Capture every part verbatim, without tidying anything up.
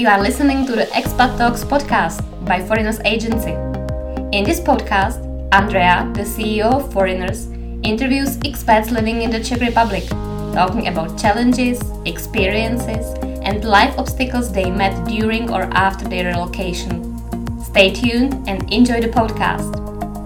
You are listening to the Expat Talks podcast by Foreigners Agency. In this podcast, Andrea, the C E O of Foreigners, interviews expats living in the Czech Republic, talking about challenges, experiences, and life obstacles they met during or after their relocation. Stay tuned and enjoy the podcast.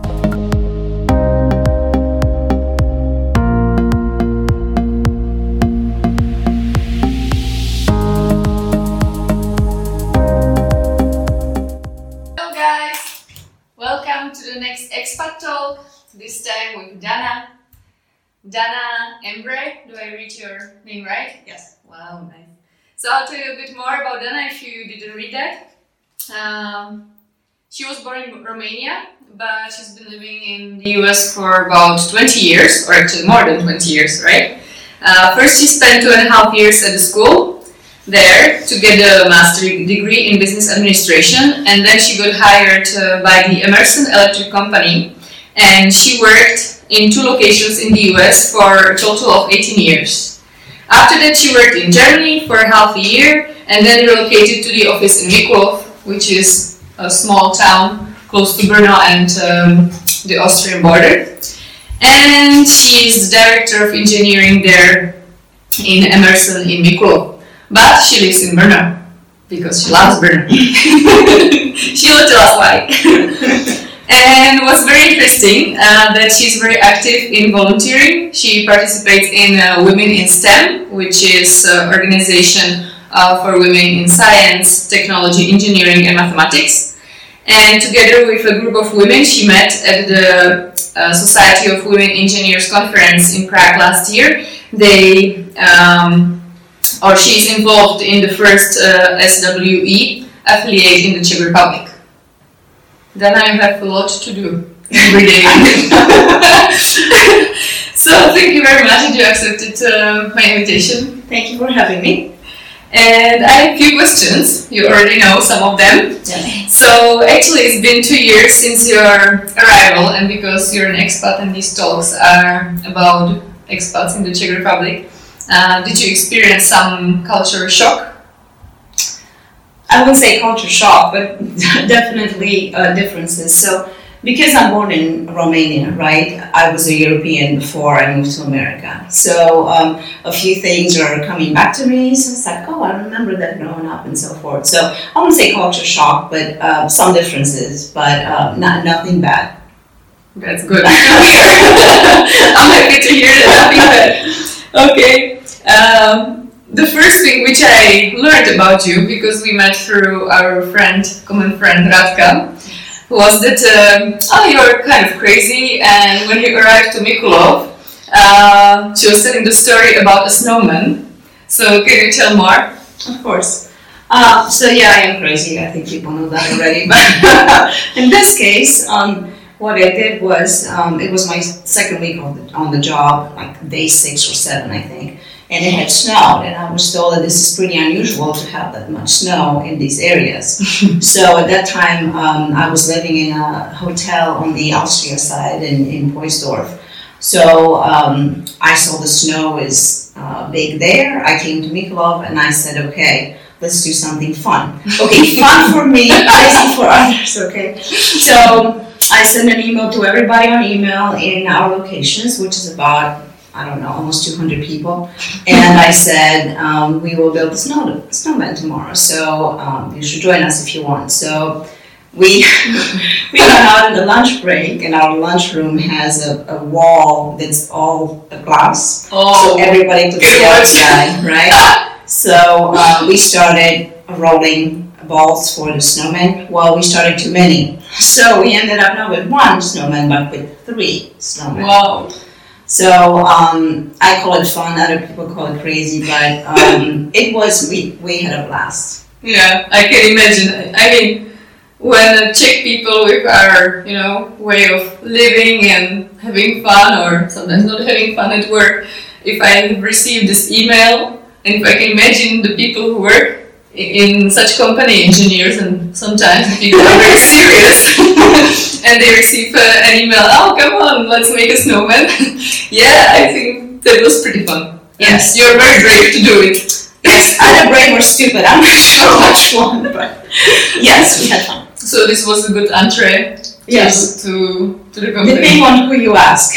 Welcome to the next Expat Talk, this time with Dana. Dana Embre, do I read your name right? Yes. Wow, nice. So I'll tell you a bit more about Dana if you didn't read that. Um, she was born in Romania, but she's been living in the U S for about twenty years, or actually more than twenty years, right? Uh, first she spent two and a half years at the school there to get a master's degree in business administration, and then she got hired uh, by the Emerson Electric Company, and she worked in two locations in the U S for a total of eighteen years. After that she worked in Germany for half a year and then relocated to the office in Mikulov, which is a small town close to Brno and um, the Austrian border, and she is the director of engineering there in Emerson in Mikulov. But she lives in Brno because she loves Brno. She will tell us why. And what's very interesting uh, that she's very active in volunteering. She participates in uh, Women in STEM, which is an organization uh, for women in science, technology, engineering, and mathematics. And together with a group of women, she met at the uh, Society of Women Engineers conference in Prague last year. They um, or she is involved in the first uh, S W E affiliate in the Czech Republic. Then I have a lot to do every day. So thank you very much that you accepted uh, my invitation. Thank you for having me. And I have a few questions. You already know some of them. Yeah. So actually it's been two years since your arrival, and because you're an expat and these talks are about expats in the Czech Republic, Uh, did you experience some culture shock? I wouldn't say culture shock, but definitely uh, differences. So, because I'm born in Romania, right, I was a European before I moved to America. So, um, a few things are coming back to me. So, it's like, oh, I remember that growing up and so forth. So, I wouldn't say culture shock, but uh, some differences, but uh, not nothing bad. That's good. I'm happy to hear that. Nothing bad. Okay. Um, the first thing which I learned about you, because we met through our friend, common friend Radka, was that um, oh, you're kind of crazy, and when you arrived to Mikulov, uh, she was telling the story about a snowman. So can you tell more? Of course. Uh, so yeah, I am crazy. I think people know that already. But in this case, um, what I did was, um, it was my second week on the, on the job, like day six or seven, I think. And it had snowed, and I was told that this is pretty unusual to have that much snow in these areas. So at that time, um, I was living in a hotel on the Austria side in, in Poisdorf. So um, I saw the snow is uh, big there. I came to Mikulov and I said, okay, let's do something fun. Okay, fun for me, crazy for others, okay? So I sent an email to everybody on email in our locations, which is about, I don't know, almost two hundred people. And I said, um, we will build a snow, snowman tomorrow. So um, you should join us if you want. So we we went out in the lunch break, and our lunchroom has a, a wall that's all glass. Oh, so everybody could see outside, right? So uh, we started rolling balls for the snowman. Well, we started too many. So we ended up not with one snowman, but with three snowmen. Wow. So um, I call it fun, other people call it crazy, but um, it was, we, we had a blast. Yeah, I can imagine. I mean, when Czech people with our, you know, way of living and having fun, or sometimes not having fun at work, if I have received this email, and if I can imagine the people who work in such company, engineers, and sometimes people are very serious and they receive uh, an email, oh come on, let's make a snowman. Yeah, I think that was pretty fun. Yes, you're very brave to do it. Yes, either brave or stupid. I'm not sure which one, but yes, we had fun. So this was a good entree. Yes. To to the company. Depending on who you ask.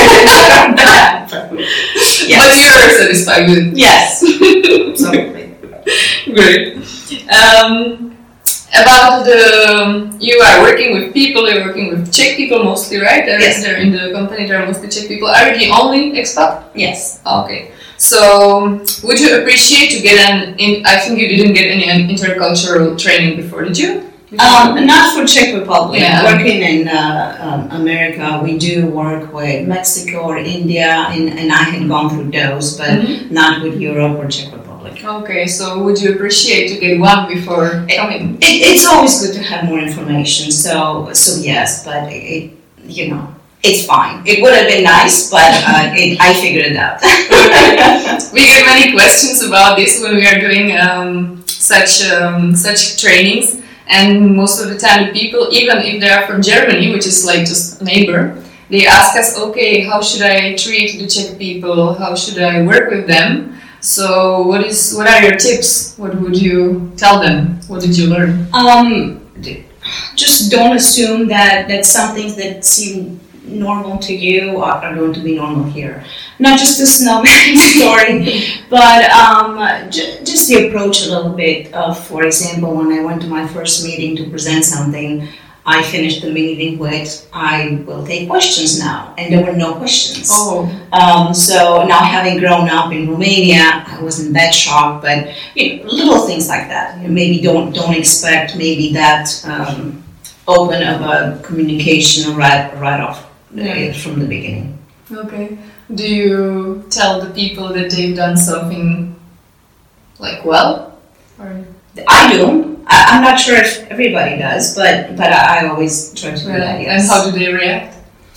Yes. Yes. But you're satisfied with. Yes. Absolutely. Great. Um, about the, you are working with people, you're working with Czech people mostly, right? There Yes. is there in the company, there are mostly Czech people. Are you the only expat? Yes. Okay. So, would you appreciate to get an, in, I think you didn't get any intercultural training before, did you? Um, not for Czech Republic. Yeah. Working in uh, um, America, we do work with Mexico or India, and, and I had gone through those, but Mhm. not with Europe or Czech Republic. Okay, so would you appreciate to get one before coming? It, it's always good to have more information, so so yes, but it, it you know, it's fine. It would have been nice, but uh, it, I figured it out. We get many questions about this when we are doing um, such um, such trainings. And most of the time, the people, even if they are from Germany, which is like just a neighbor, they ask us, okay, how should I treat the Czech people? How should I work with them? So, what is what are your tips? What would you tell them? What did you learn? Um, just don't assume that, that some things that seem normal to you are, are going to be normal here. Not just the snowman story, but um, j- just the approach a little bit of, for example, when I went to my first meeting to present something, I finished the meeting with, I will take questions now, and there were no questions. Oh, Um, so now having grown up in Romania, I wasn't that shocked, but you know, little things like that. You know, maybe don't don't expect maybe that um, open of a communication right right off Yeah. uh, from the beginning. okay. Do you tell the people that they've done something like well? Or I do. I, I'm not sure if everybody does, but but I, I always try to do that. and Yes. how do they react?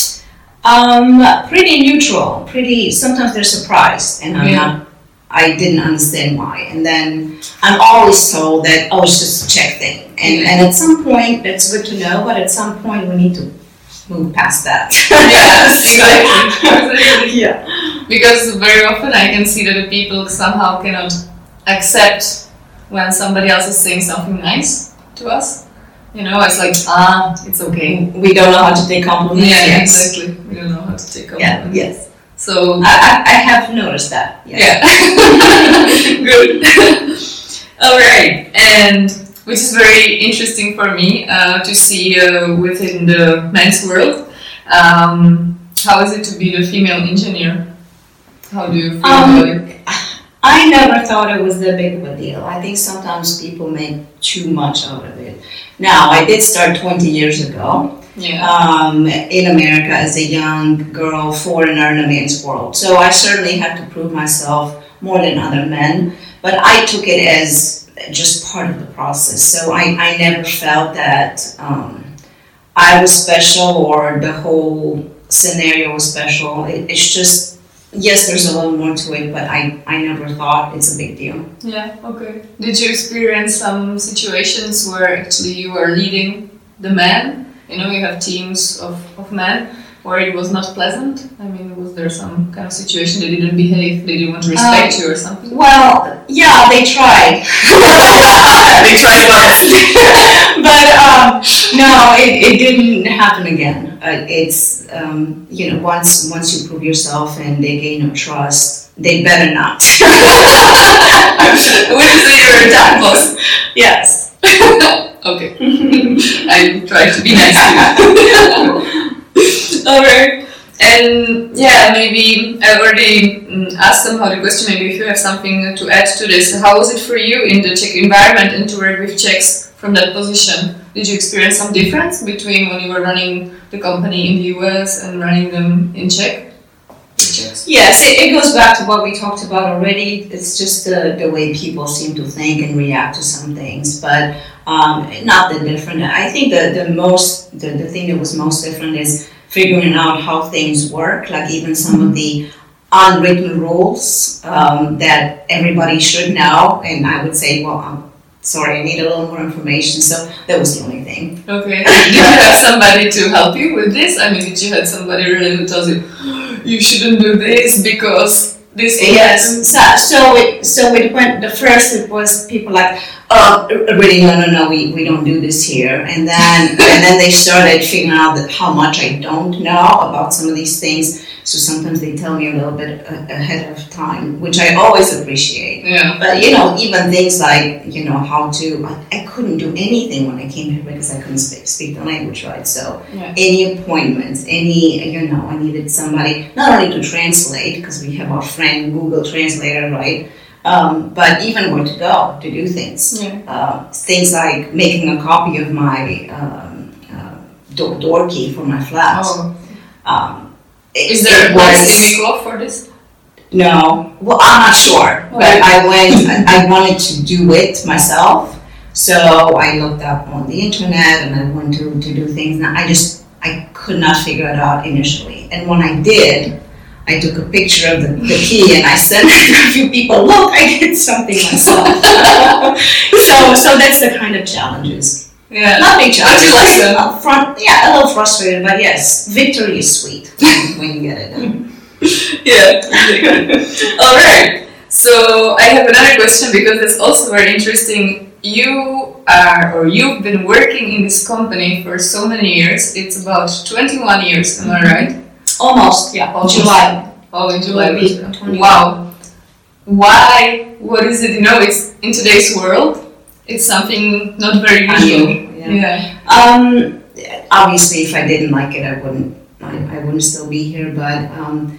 Um, pretty neutral. Pretty. Sometimes they're surprised, and I'm Yeah. not. I didn't understand why, and then I'm always told that oh, it's just a Czech thing, and Yeah. and at some point that's good to know, but at some point we need to move past that. Yes, exactly. Exactly. Yeah. Because very often I can see that the people somehow cannot accept when somebody else is saying something nice to us. You know, it's like, ah, it's okay. We don't know how to take compliments. Yeah, yes. exactly. We don't know how to take Yeah. compliments. Yes. So, I, I, I have noticed that. Yes. yeah. Good. All right. And which is very interesting for me uh, to see uh, within the men's world. Um, how is it to be the female engineer? How do you feel Um, about it? I never thought it was that big of a deal. I think sometimes people make too much out of it. Now, I did start twenty years ago Yeah. um, in America as a young girl, foreigner in the men's world. So I certainly had to prove myself more than other men, but I took it as just part of the process. So I, I never felt that um, I was special or the whole scenario was special. It, it's just, yes, there's a little more to it, but I, I never thought it's a big deal. Yeah, okay. Did you experience some situations where actually you were leading the men? You know, you have teams of, of men where it was not pleasant? I mean, was there some kind of situation they didn't behave, they didn't want to respect Um, you or something? Well, yeah, they tried. They tried once. But um, no, it, it didn't happen again. Uh, it's, um, you know, once once you prove yourself and they gain your trust, they better not. Would you say you're a tough boss? Yes. Okay. I try to be nice to you. Alright. And yeah, maybe I already mm, asked them how the question, maybe if you have something to add to this. How was it for you in the Czech environment and to work with Czechs from that position? Did you experience some difference between when you were running the company in the U S and running them in Czech? With Czechs? Yes, it, it goes back to what we talked about already. It's just the, the way people seem to think and react to some things, but um, not that different. I think the, the most, the, the thing that was most different is figuring out how things work, like even some of the unwritten rules um, that everybody should know. And I would say, well, I'm sorry, I need a little more information. So that was the only thing. Okay. Did you have somebody to help you with this? I mean, did you have somebody really who tells you, you shouldn't do this because this? Yes. So so it so it went. The first it was people like, oh, really no no no we, we don't do this here, and then and then they started figuring out that how much I don't know about some of these things. So sometimes they tell me a little bit ahead of time, which I always appreciate. Yeah. But you know, even things like you know how to, I, I couldn't do anything when I came here because I couldn't speak, speak the language, right? So Yeah. any appointments, any you know, I needed somebody not only to translate because we have our friend Google Translator, right? Um, but even where to go to do things. Yeah. Uh, things like making a copy of my um, uh, door, door key for my flat. Oh. Um, it- Is there it a place was- in Mikulov for this? No, well, I'm not sure, but Right. I went. I I wanted to do it myself, so I looked up on the internet and I went to, to do things. And I just I could not figure it out initially. And when I did, I took a picture of the, the key and I sent it to a few people. Look, I did something myself. so so that's the kind of challenges. Yeah. Not big Don't you like them? Up front, yeah, a little frustrated, but yes, victory is sweet when you get it done. Yeah. All right. So I have another question because it's also very interesting. You are, or you've been working in this company for so many years. It's about twenty-one years. Am I right? Almost, yeah. Almost. July. Oh, in July. Will be twenty-one. Wow. Why? What is it? You know, it's in today's world. It's something not very usual. Yeah. Yeah. Um, obviously, if I didn't like it, I wouldn't. I, I wouldn't still be here. But um,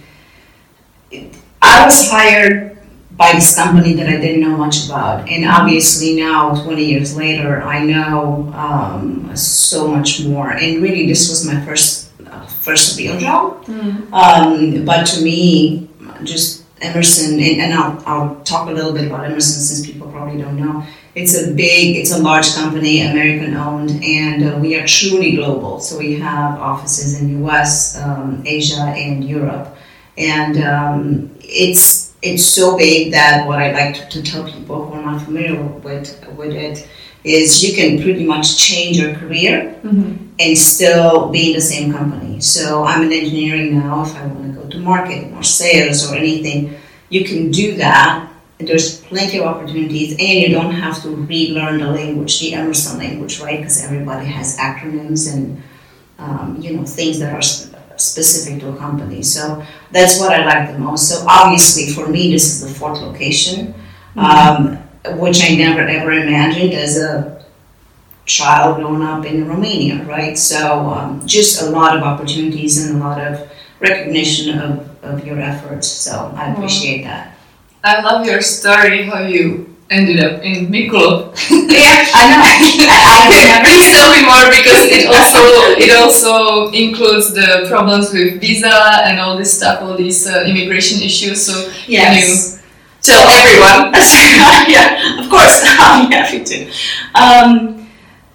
it, I was hired by this company that I didn't know much about, and obviously now, twenty years later, I know um, so much more. And really, this was my first uh, first real job. Mm. Um, but to me, just Emerson, and, and I'll, I'll talk a little bit about Emerson since people probably don't know. It's a big, it's a large company, American owned, and uh, we are truly global. So we have offices in U S, um, Asia, and Europe. And um, it's it's so big that what I like to, to tell people who are not familiar with, with it is you can pretty much change your career Mm-hmm. and still be in the same company. So I'm in engineering now. If I want to go to marketing or sales or anything, you can do that. There's plenty of opportunities, and you don't have to relearn the language, the Emerson language, right? Because everybody has acronyms and um, you know things that are sp- specific to a company. So that's what I like the most. So obviously, for me, this is the fourth location, um, which I never ever imagined as a child growing up in Romania, right? So um, just a lot of opportunities and a lot of recognition of, of your efforts. So I appreciate that. I love your story, how you ended up in Mikulov. Yeah, I know. I, I Please tell me more because it also it also includes the problems with visa and all this stuff, all these uh, immigration issues. So Yes. can you tell everyone? Yeah, of course. I'm happy to. Um,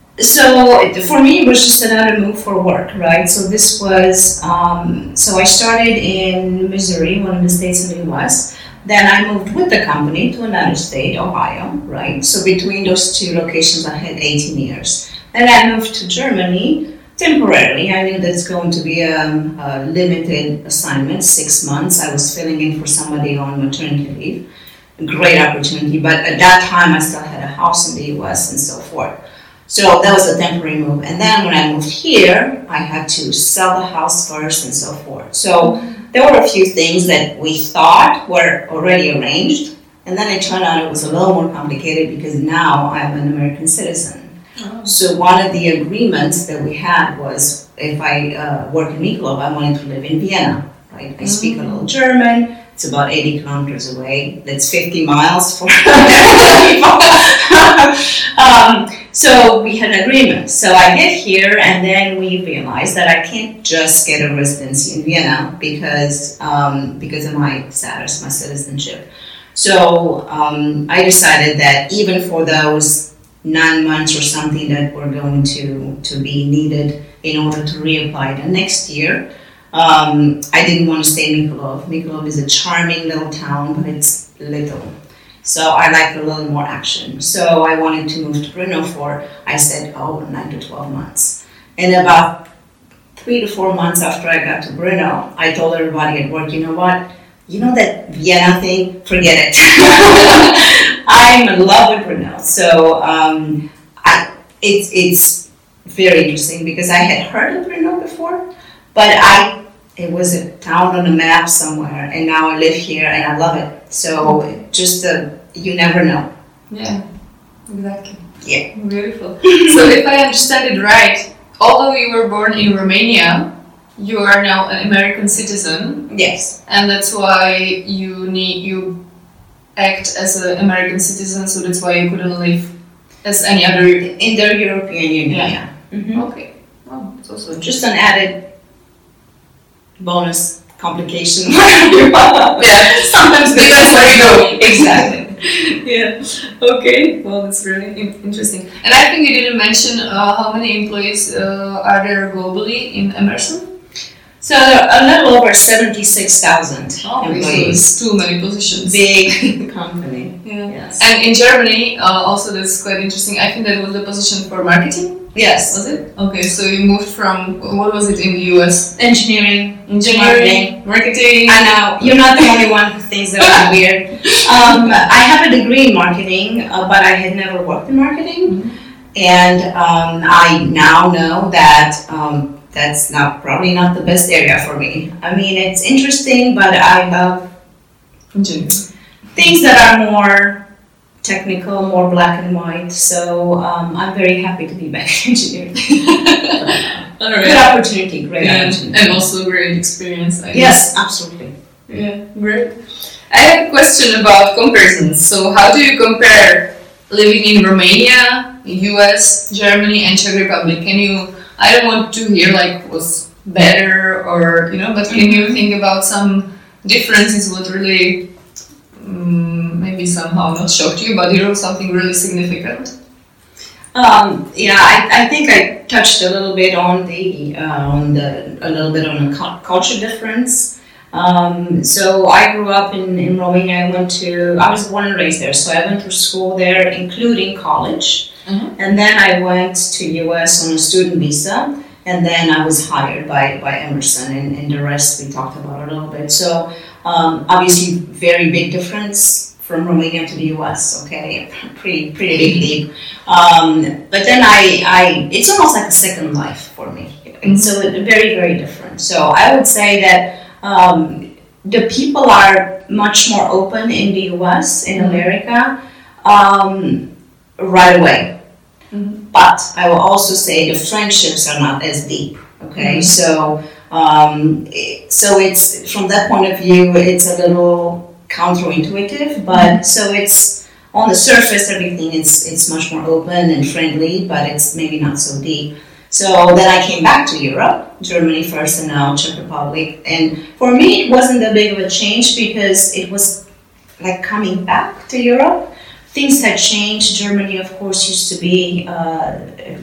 so it- for me, it was just another move for work, right? So this was um, so I started in Missouri, one of the states in the U S. Then I moved with the company to another state, Ohio, right? So between those two locations, I had eighteen years. Then I moved to Germany temporarily. I knew that it's going to be a, a limited assignment, six months. I was filling in for somebody on maternity leave. A great opportunity, but at that time, I still had a house in the U S and so forth. So that was a temporary move. And then when I moved here, I had to sell the house first and so forth. So there were a few things that we thought were already arranged, and then it turned out it was a little more complicated because now I'm an American citizen. Oh. So one of the agreements that we had was if I uh, work in Mikulov, I wanted to live in Vienna, right? I speak a little German. It's about eighty kilometers away. That's fifty miles for people. um, so we had an agreement. So I get here, and then we realized that I can't just get a residency in Vienna because um, because of my status, my citizenship. So um, I decided that even for those nine months or something that were going to, to be needed in order to reapply the next year, Um, I didn't want to stay in Mikulov. Mikulov is a charming little town, but it's little. So I like a little more action. So I wanted to move to Brno for, I said, oh, nine to twelve months. And about three to four months after I got to Brno, I told everybody at work, you know what? you know that Vienna thing? Forget it. I'm in love with Brno. So um, I, it's it's very interesting because I had heard of Brno before, but I it was a town on a map somewhere, and now I live here and I love it. So just uh, you never know. Yeah, exactly. Yeah, beautiful. So if I understand it right, although you were born in Romania, you are now an American citizen. Yes, and that's why you need you act as an American citizen. So that's why you couldn't live as any other in the European Union. Yeah. Yeah. Mm-hmm. Okay. Oh, it's also Just an added bonus complication. yeah. Sometimes depends where you go. Exactly. Yeah. Okay. Well, that's really in- interesting. And I think you didn't mention uh, how many employees uh, are there globally in Emerson. So a little over seventy-six thousand Oh, employees. so too many positions. Big company. Yeah. Yes. And in Germany, uh, also that's quite interesting. I think that was the position for marketing. Yes. Was it? Okay, so you moved from, what was it in the U S? Engineering. Engineering, marketing. I know, you're not the only one who thinks that I'm weird. Um, I have a degree in marketing, uh, but I had never worked in marketing. Mm-hmm. And um, I now know that um, that's not probably not the best area for me. I mean, it's interesting, but I have Engineering. things that are more technical, more black and white. So um, I'm very happy to be back in engineering. All right. Good opportunity, great And, opportunity. and also great experience, I guess. Yes, absolutely. Yeah, great. I have a question about comparisons. So how do you compare living in Romania, U S, Germany and Czech Republic? Can you, I don't want to hear like was better or, you know, but can you think about some differences what really um, maybe somehow not shocked you, but you know, something really significant? Um, yeah, I, I think I touched a little bit on the uh, on the a little bit on the cu- culture difference. Um, so I grew up in, in Romania. I went to I was born and raised there, so I went to school there, including college, Mhm. and then I went to U S on a student visa, and then I was hired by by Emerson, and, and the rest we talked about a little bit. So um, obviously, very big difference from Romania to the U S. Okay, pretty pretty big leap. Um, but then I, I, it's almost like a second life for me. And so it, very, very different. So I would say that um, the people are much more open in the U S, in America, um, right away. Mm-hmm. But I will also say the friendships are not as deep. Okay, Mm-hmm. so um, it, so it's from that point of view, it's a little counterintuitive. But so it's. On the surface, everything is it's much more open and friendly, but it's maybe not so deep. So then I came back to Europe, Germany first, and now Czech Republic. And for me, it wasn't that big of a change because it was like coming back to Europe. Things had changed. Germany, of course, used to be, uh,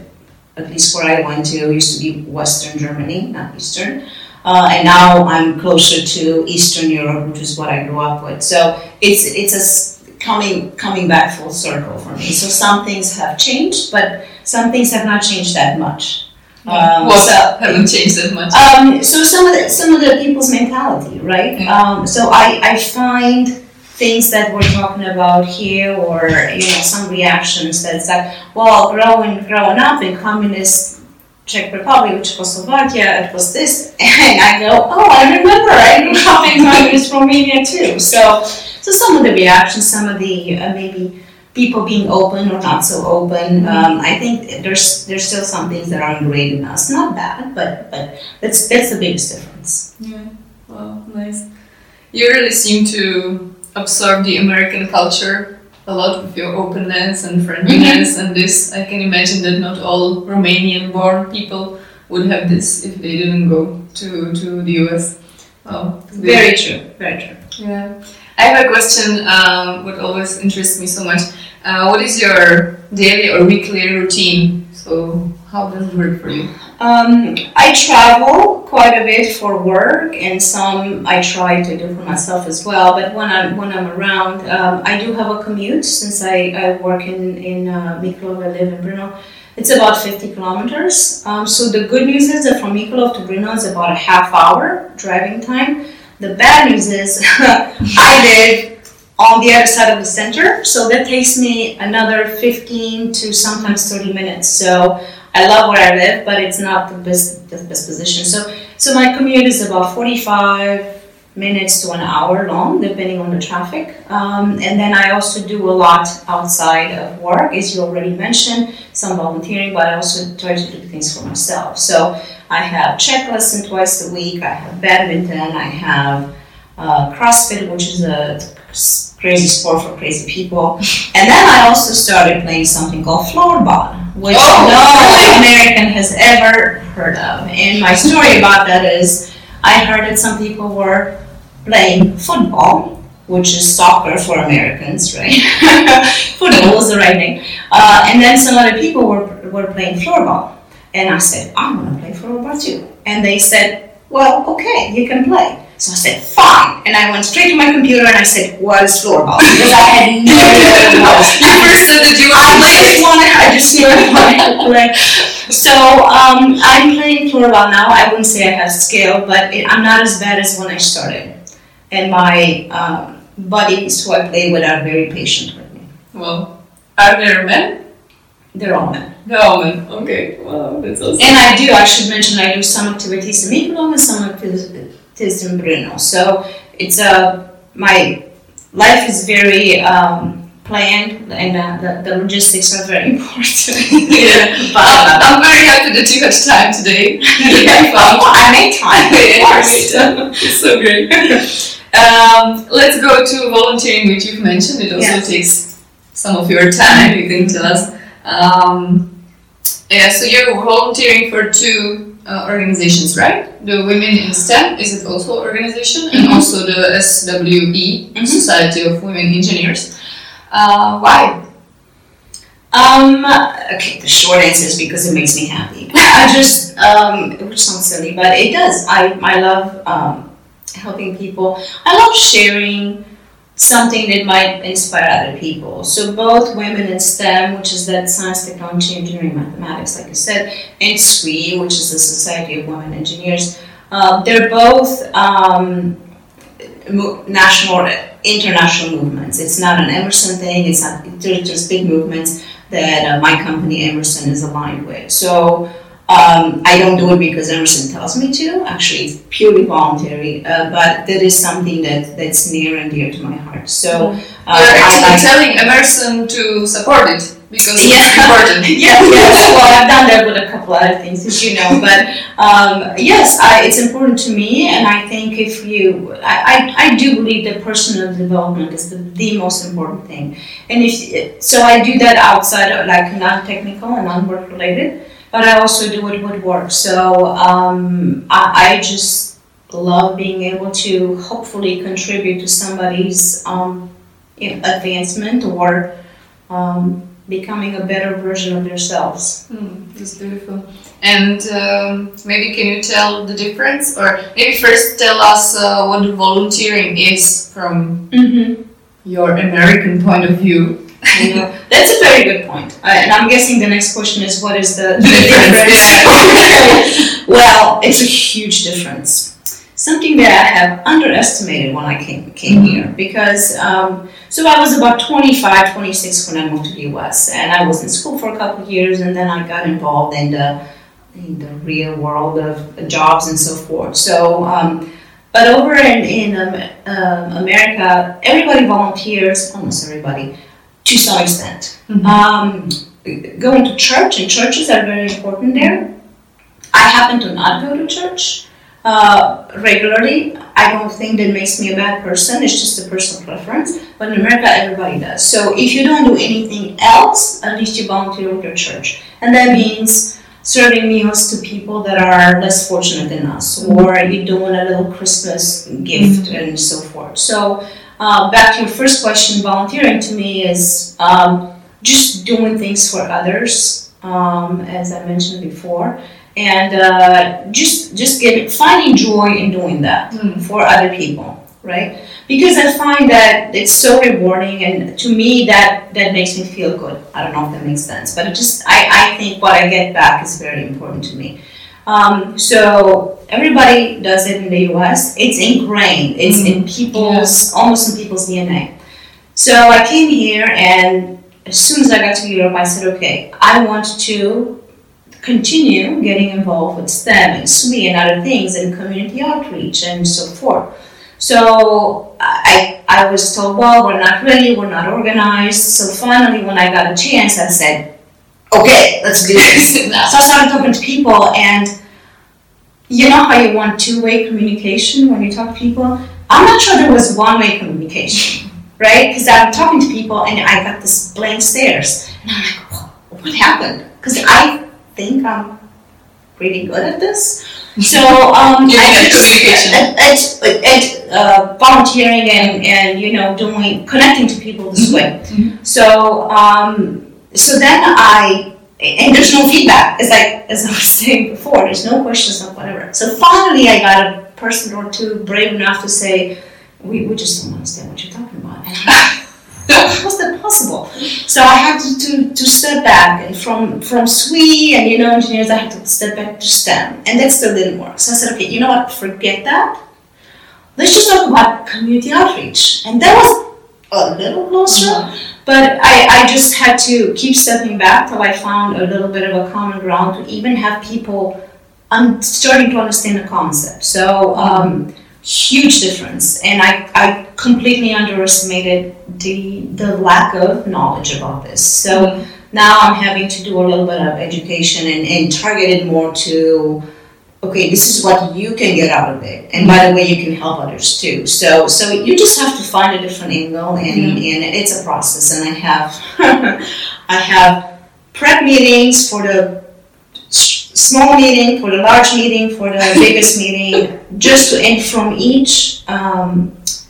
at least where I went to, used to be Western Germany, not Eastern. Uh, and now I'm closer to Eastern Europe, which is what I grew up with. So it's it's a coming coming back full circle for me. So some things have changed, but some things have not changed that much. Um, what so, haven't changed that much? Um, so some of the, some of the people's mentality, right? Yeah. Um, so I, I find things that we're talking about here, or you know, some reactions that's like, well, growing growing up in communist Czech Republic, Czechoslovakia, it was this, and I go, oh, I remember, I grew up in communist Romania too. So. So some of the reactions, some of the uh, maybe people being open or not so open. Um, I think there's there's still some things that are ingrained in us. Not bad, but but that's that's the biggest difference. Yeah. Wow, nice. You really seem to absorb the American culture a lot with your openness and friendliness, mm-hmm. and this. I can imagine that not all Romanian-born people would have this if they didn't go to to the U S. Wow. Very true. Very true. Yeah. I have a question um, what always interests me so much. Uh, what is your daily or weekly routine? So how does it work for you? Um, I travel quite a bit for work, and some I try to do for myself as well. But when I'm when I'm around, um, I do have a commute since I, I work in in uh, Mikulov. I live in Brno. It's about fifty kilometers. Um, so the good news is that from Mikulov to Brno is about a half hour driving time. The bad news is I live on the other side of the center, so that takes me another fifteen to sometimes thirty minutes. So I love where I live, but it's not the best the best position. So so my commute is about forty-five minutes to an hour long, depending on the traffic. Um, and then I also do a lot outside of work, as you already mentioned, some volunteering, but I also try to do things for myself. So I have check lesson twice a week, I have badminton, I have uh, CrossFit, which is a crazy sport for crazy people. And then I also started playing something called floorball, which oh, no American has ever heard of. And my story about that is I heard that some people were playing football, which is soccer for Americans, right? Football is the right name. Uh, and then some other people were were playing floorball. And I said, I want to play floorball too. And they said, well, okay, you can play. So I said, fine. And I went straight to my computer and I said, what is floorball? Because I had no idea what it was. You first said that you were I wanted, I just knew I wanted to play. So um, I'm playing floorball now. I wouldn't say I have skill, but it, I'm not as bad as when I started. And my um, buddies who I play with are very patient with me. Well, are there men? They're all men. They're all men. Okay. Wow, that's awesome. And I do, I should mention, I do some activities in Miklo and some activities in Brno. So it's a, uh, my life is very um, planned, and uh, the, the logistics are very important. Yeah. But I'm, I'm very happy that you had time today. Yeah, I made time. Yeah, it's so great. Um, let's go to volunteering, which you've mentioned. It also yes. takes some of your time. You can tell us. Um, yeah, so you're volunteering for two uh, organizations, right? The Women in STEM, is it also an organization? Mm-hmm. And also the S W E, mm-hmm. Society of Women Engineers. Uh, why? Um, okay, the short answer is because it makes me happy. I just, um, which sounds silly, but it does. I, I love um, helping people. I love sharing something that might inspire other people. So both Women in STEM, which is that science, technology, engineering, mathematics, like you said, and S W E, which is the Society of Women Engineers, uh, they're both um, national, international movements. It's not an Emerson thing. It's not. There's, there's big movements that uh, my company Emerson is aligned with. So um, I don't do it because Emerson tells me to. Actually, it's purely voluntary. Uh, but that is something that, that's near and dear to my heart. So uh, you're actually I, telling Emerson to support it because yeah, it's important. yeah, yes. Well, I've done that with a couple other things, as you know. But um, yes, I, it's important to me, and I think if you, I, I, I do believe that personal development is the, the most important thing. And if so, I do that outside of like non-technical and non-work related, but I also do it with work. So um, I, I just love being able to hopefully contribute to somebody's um, you know, advancement or um, becoming a better version of themselves. Mm, that's beautiful. And um, maybe can you tell the difference, or maybe first tell us uh, what volunteering is from mm-hmm. your American point of view. You know, that's a very good point. Uh, and I'm guessing the next question is what is the, the difference? Well, it's a huge difference. Something that I have underestimated when I came came mm-hmm. here, because um, so I was about twenty-five, twenty-six when I moved to the U S, and I was in school for a couple of years, and then I got involved in the in the real world of jobs and so forth. So, um, but over in in um, um, America, everybody volunteers, almost everybody, to some extent. Mm-hmm. Um, going to church, and churches are very important there. I happen to not go to church Uh, regularly. I don't think that makes me a bad person. It's just a personal preference. But in America, everybody does. So if you don't do anything else, at least you volunteer with your church. And that means serving meals to people that are less fortunate than us, mm-hmm. or you're doing a little Christmas gift mm-hmm. and so forth. So uh, back to your first question, volunteering to me is um, just doing things for others, um, as I mentioned before. And uh, just just get finding joy in doing that mm. for other people, right? Because I find that it's so rewarding, and to me that that makes me feel good. I don't know if that makes sense, but it just I, I think what I get back is very important to me. Um, so everybody does it in the U S. It's ingrained. It's mm. in people's, yeah. almost in people's D N A. So I came here, and as soon as I got to Europe, I said, okay, I want to continue getting involved with STEM and S W I and other things and community outreach and so forth. So I, I was told, well, we're not ready, we're not organized. So finally, when I got a chance, I said, okay, let's do this. So I started talking to people, and you know how you want two-way communication when you talk to people? I'm not sure there was one-way communication, right? Because I'm talking to people, and I got this blank stares. And I'm like, well, what happened? Because I think I'm pretty good at this. So um, yeah, I just at, at, uh, volunteering and, and you know doing connecting to people this mm-hmm. way. Mm-hmm. So um, so then I and there's no feedback. It's like as I was saying before, there's no questions, no whatever. So finally, I got a person or two brave enough to say, "We we just don't understand what you're talking about." And how was that possible? So I had to, to, to step back, and from from S W I and you know engineers, I had to step back to STEM, and that still didn't work. So I said, okay, you know what? Forget that. Let's just talk about community outreach, and that was a little closer. Mm-hmm. But I, I just had to keep stepping back till I found a little bit of a common ground to even have people un- starting to understand the concept. So. Um, Huge difference, and I, I completely underestimated the the lack of knowledge about this. So mm-hmm. now I'm having to do a little bit of education and, and target it more to, okay, this is what you can get out of it, and by the way, you can help others too. So so you just have to find a different angle, and, mm-hmm. and it's a process. And I have I have prep meetings for the small meeting, for the large meeting, for the biggest meeting, just to, and from each um,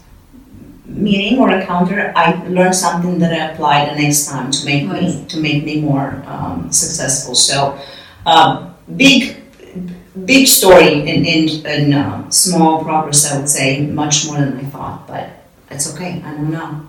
meeting or encounter, I learned something that I apply the next time to make nice. me to make me more um, successful. So, um, big, big story in in, in uh, small progress, I would say, much more than I thought, but it's okay. I don't know.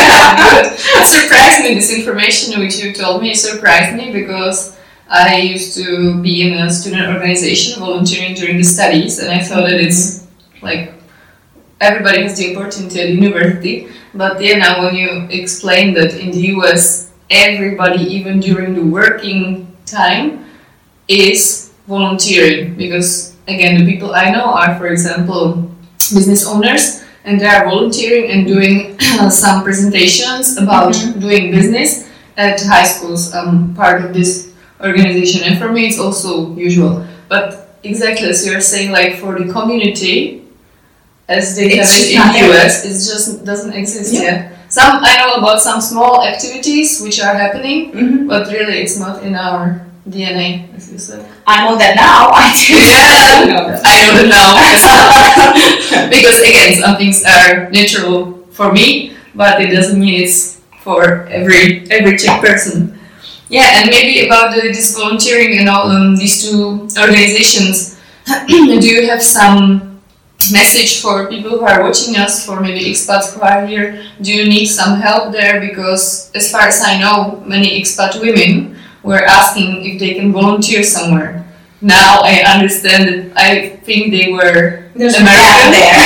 It surprised me. This information which you told me surprised me because I used to be in a student organization volunteering during the studies, and I thought that it's like everybody has the opportunity at university. But yeah, now when you explain that in the U S everybody, even during the working time, is volunteering, because again, the people I know are, for example, business owners, and they are volunteering and doing some presentations about mm-hmm. doing business at high schools. I'm part of this organization, and for me it's also usual. But exactly as you're saying, like for the community, as they have it in the U S, it just doesn't exist yeah. yet. Some I know about some small activities which are happening, mm-hmm. but really it's not in our D N A, as you said. I know that now. I do. Yeah, I know that now. Because again, some things are natural for me, but it doesn't mean it's for every every Czech person. Yeah, and maybe about the, this volunteering and all um, these two organizations, do you have some message for people who are watching us, for maybe expats who are here? Do you need some help there? Because as far as I know, many expat women were asking if they can volunteer somewhere. Now I understand that I think they were There's American there.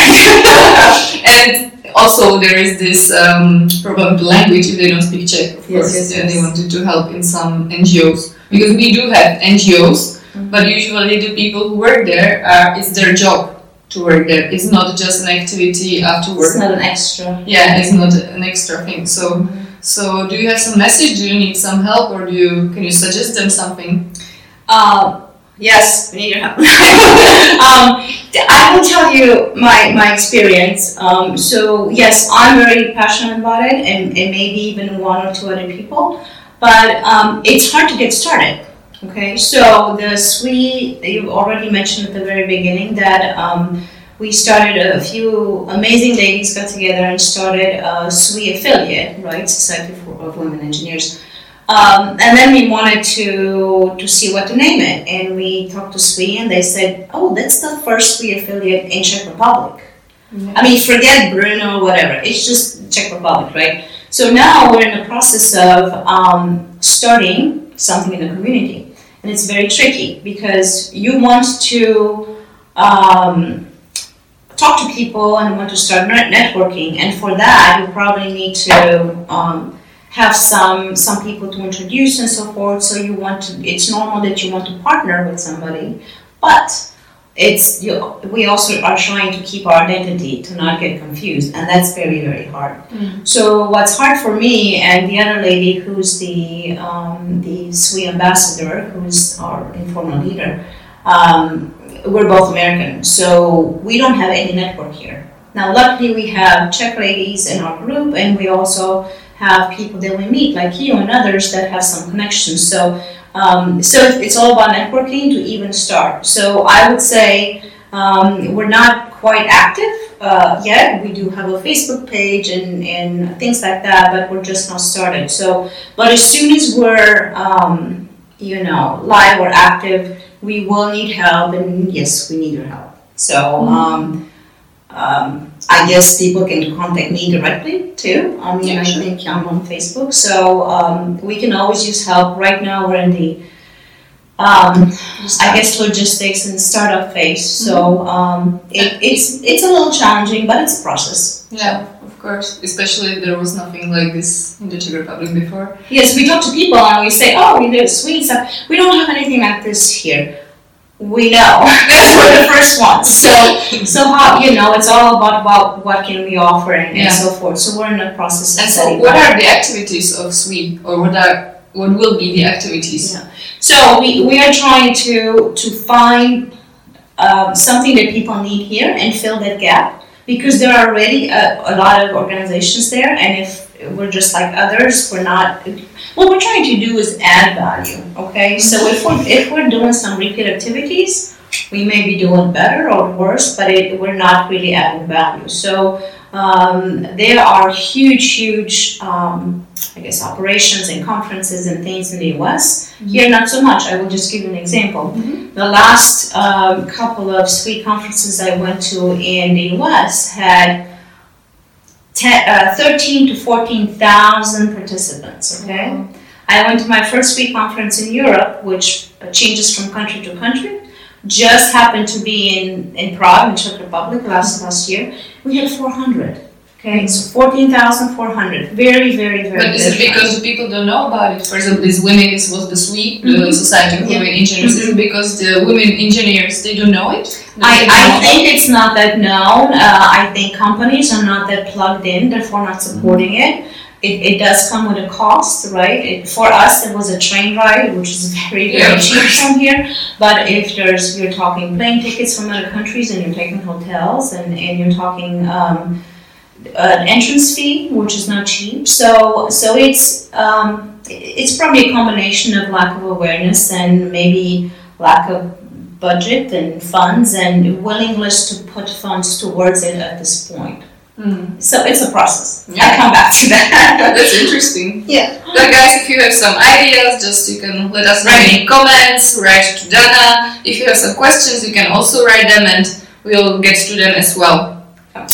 And also there is this um, problem with the language if they don't speak Czech, of yes, course, yes, and yes. they wanted to help in some N G Os. Because we do have N G Os, mm-hmm. but usually the people who work there, are, it's their job to work there. It's not just an activity after work. It's not an extra. Yeah, it's not an extra thing. So, mm-hmm. so do you have some message? Do you need some help, or do you can you suggest them something? Um, yes, we need your help. um, I will tell you my, my experience. Um, so yes, I'm very passionate about it, and, and maybe even one or two other people. But um, it's hard to get started. Okay, so the S W I, you already mentioned at the very beginning that um, we started a few amazing ladies got together and started a S W I affiliate, right, Society for, of Women Engineers. Um, and then we wanted to to see what to name it, and we talked to S W I, and they said, "Oh, that's the first S W I affiliate in Czech Republic." Yeah. I mean, forget Brno or whatever; it's just Czech Republic, right? So now we're in the process of um, starting something in the community, and it's very tricky because you want to um, talk to people and want to start networking, and for that you probably need to um, have some some people to introduce and so forth. So you want to, it's normal that you want to partner with somebody, but it's you, we also are trying to keep our identity to not get confused, and that's very very hard. Mm. So what's hard for me and the other lady who's the um, the S W E ambassador, who's our informal leader, um, we're both American, so we don't have any network here. Now luckily we have Czech ladies in our group, and we also have people that we meet like you and others that have some connections. So um, so it's all about networking to even start. So I would say um, we're not quite active uh, yet. We do have a Facebook page and, and things like that, but we're just not started. So, but as soon as we're um, you know live or active, we will need help, and yes, we need your help. So. Um, Um, I guess people can contact me directly too. I mean, yeah, I sure. think I'm on Facebook, so um, we can always use help. Right now, we're in the, um, I guess, logistics and startup phase. So um, it, it's it's a little challenging, but it's a process. Yeah, of course. Especially if there was nothing like this in the Czech Republic before. Yes, we talk to people and we say, "Oh, we do sweet stuff. We don't have anything like this here." We know we're the first ones. So, so how you know it's all about what what can we offer and, yeah. and so forth. So we're in the process. And so, what are the activities of S W E, or what are what will be the activities? Yeah. So we, we are trying to to find um, something that people need here and fill that gap, because there are already a, a lot of organizations there, and if we're just like others, we're not. What we're trying to do is add value, okay? So if we're, if we're doing some repeat activities, we may be doing better or worse, but it, we're not really adding value. So um, there are huge, huge, um, I guess, operations and conferences and things in the U S. Mm-hmm. Here, not so much. I will just give you an example. Mm-hmm. The last um, couple of S W E conferences I went to in the U S had ten, uh, thirteen to fourteen thousand participants, okay? Mm-hmm. I went to my first S W E conference in Europe, which changes from country to country. Just happened to be in, in Prague, in Czech Republic, last last year. We had four hundred, okay? So fourteen thousand four hundred. Very, very, very But is it because the people don't know about it? For example, this women, this was the S W E, the mm-hmm. Society of yeah. Women Engineers. Mm-hmm. Is it because the women engineers, they don't know it? I, I think it's not that known. Uh, I think companies are not that plugged in, therefore not supporting mm-hmm. it. It, it does come with a cost, right? It, for us, it was a train ride, which is very, very yeah, cheap from here. But if there's, you're talking plane tickets from other countries, and you're taking hotels, and, and you're talking um, an entrance fee, which is not cheap. So, so it's um, it's probably a combination of lack of awareness and maybe lack of budget and funds and willingness to put funds towards it at this point. Mm. So it's a process. Yeah. I'll come back to that. That's interesting. Yeah. But guys, if you have some ideas, just you can let us know in comments, write to Dana. If you have some questions, you can also write them and we'll get to them as well.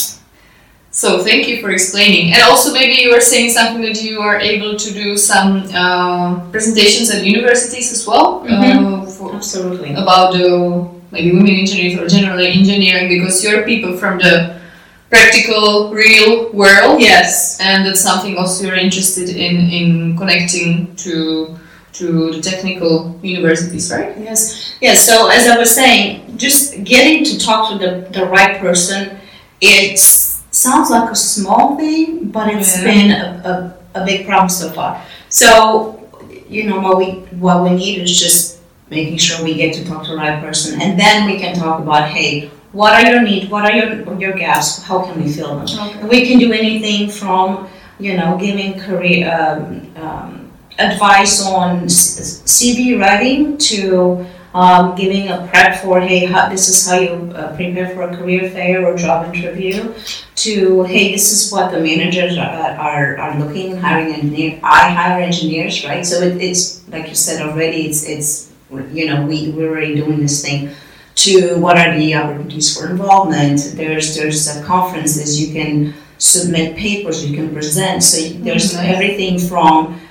So thank you for explaining. And also maybe you were saying something that you are able to do some uh, presentations at universities as well. Mm-hmm. uh, for, Absolutely. About the maybe women engineers or generally engineering, because you're people from the practical, real world. Yes. And that's something also you're interested in, in connecting to to the technical universities, right? Yes. Yes. So as I was saying, just getting to talk to the, the right person, it sounds like a small thing, but it's yeah. been a, a, a big problem so far. So, you know, what we what we need is just making sure we get to talk to the right person, and then we can talk about, hey, what are your needs? What are your your gaps? How can we fill them? Okay. We can do anything from, you know, giving career um, um, advice on C V writing to um, giving a prep for, hey, how, this is how you uh, prepare for a career fair or job interview, to, hey, this is what the managers are are, are looking, hiring engineers. I hire engineers, right? So it, it's like you said already. It's it's you know we we're already doing this thing. To what are the opportunities for involvement? There's there's uh, conferences, you can submit papers, you can present. So there's mm-hmm. everything from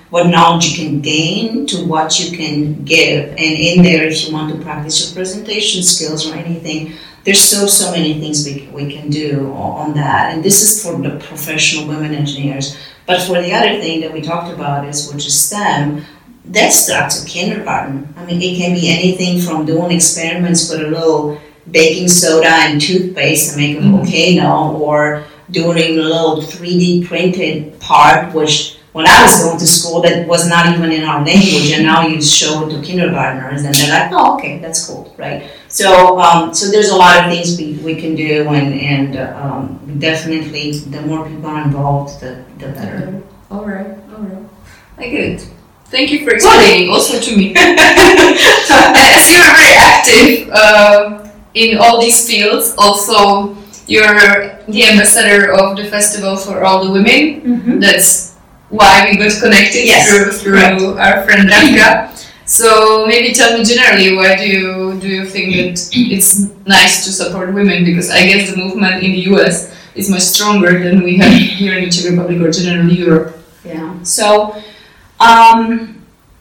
what knowledge you can gain to what you can give. And in there, if you want to practice your presentation skills or anything, there's so, so many things we, we can do on that. And this is for the professional women engineers. But for the other thing that we talked about is, which is STEM, that starts at kindergarten. I mean, it can be anything from doing experiments with a little baking soda and toothpaste and make a volcano, or doing a little three D printed part, which when I was going to school, that was not even in our language, and now you show it to kindergartners, and they're like, "Oh, okay, that's cool, right?" So, um, so there's a lot of things we, we can do, and and um, definitely, the more people are involved, the the better. All right, all right, I get it. Thank you for explaining also to me. As you are very active uh, in all these fields, also you're the ambassador of the Festival for All the Women. Mm-hmm. That's why we got connected yes. through, through right. our friend Radka. So maybe tell me generally, why do you do you think that it's nice to support women? Because I guess the movement in the U S is much stronger than we have here in the Czech Republic or generally Europe. Yeah. So. Um,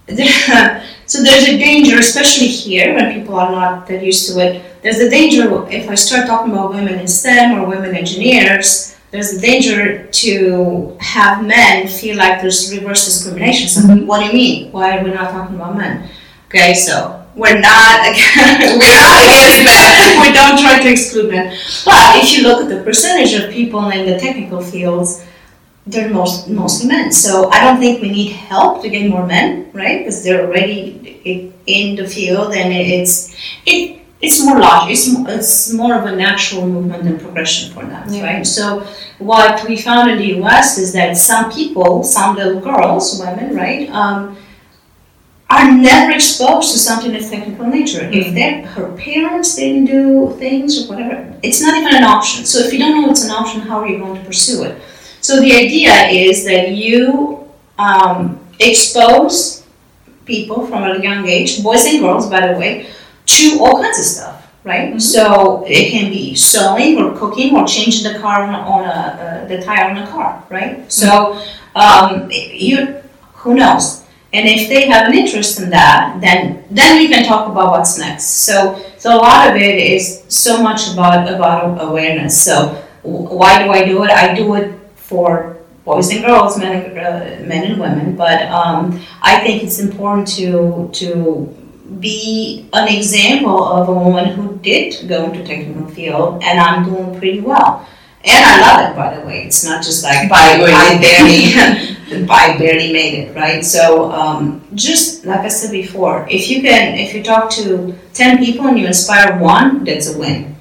so there's a danger, especially here when people are not that used to it. There's a danger if I start talking about women in STEM or women engineers. There's a danger to have men feel like there's reverse discrimination. So mm-hmm. What do you mean? Why are we not talking about men? Okay, so we're not we're not against men. We don't try to exclude men. But if you look at the percentage of people in the technical fields, they're most, mostly men. So I don't think we need help to get more men, right? Because they're already in the field, and it's it it's more logical. It's it's more of a natural movement and progression for them, yeah. right? So what we found in the U S is that some people, some little girls, women, right, um, are never exposed to something of technical nature. Mm-hmm. If their her parents didn't do things or whatever, it's not even an option. So if you don't know it's an option, how are you going to pursue it? So the idea is that you um, expose people from a young age, boys and girls, by the way, to all kinds of stuff, right? Mm-hmm. So it can be sewing or cooking or changing the car on, on a uh, the tire on a car, right? Mm-hmm. So um, you, who knows? And if they have an interest in that, then then we can talk about what's next. So so a lot of it is so much about about awareness. So why do I do it? I do it for boys and girls, men and, uh, men and women, but um, I think it's important to to be an example of a woman who did go into technical field, and I'm doing pretty well. And I love it, by the way. It's not just like I, I barely, I barely made it, right? So um, just like I said before, if you can, if you talk to ten people and you inspire one, that's a win.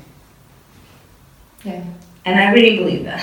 Yeah. And I really believe that.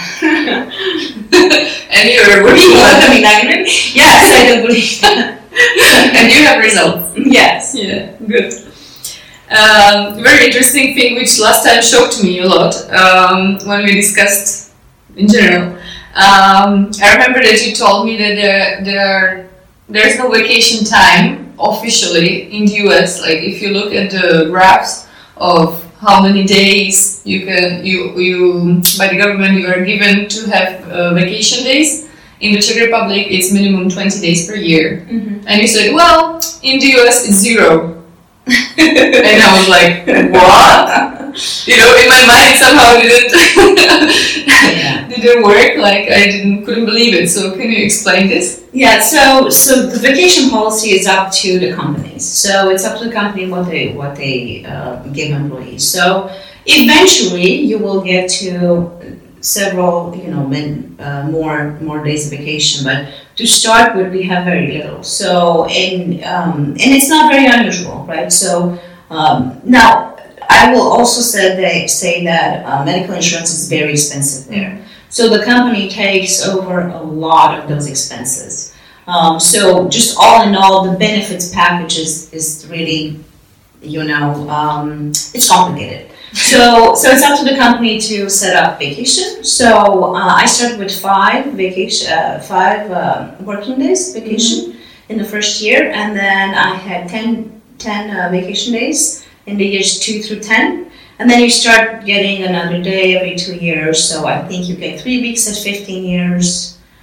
And you're working on I mean, I really, yes, I do believe that. And you have results. Yes. Yeah, good. Um, very interesting thing which last time shocked me a lot um, when we discussed in general. Um, I remember that you told me that there, there there's no vacation time officially in the U S. Like if you look at the graphs of how many days you can you you by the government you are given to have uh, vacation days. In the Czech Republic, it's minimum twenty days per year. Mm-hmm. And you said, well, in the U S it's zero. And I was like, what? You know, in my mind somehow it didn't yeah. didn't work. Like I didn't couldn't believe it. So can you explain this? Yeah. So so the vacation policy is up to the companies. So it's up to the company what they what they uh, give employees. So eventually you will get to several, you know, men, uh, more more days of vacation. But to start with, we have very little. So and um, and it's not very unusual, right? So um, now. I will also say that, say that uh, medical insurance is very expensive there. So the company takes over a lot of those expenses. Um, so just all in all, the benefits package is, is really, you know, um, it's complicated. So so it's up to the company to set up vacation. So uh, I started with five vacation, uh, five uh, working days vacation mm-hmm. in the first year, and then I had ten, ten uh, vacation days in the years two through ten, and then you start getting another day every two years. So I think you get three weeks at fifteen years,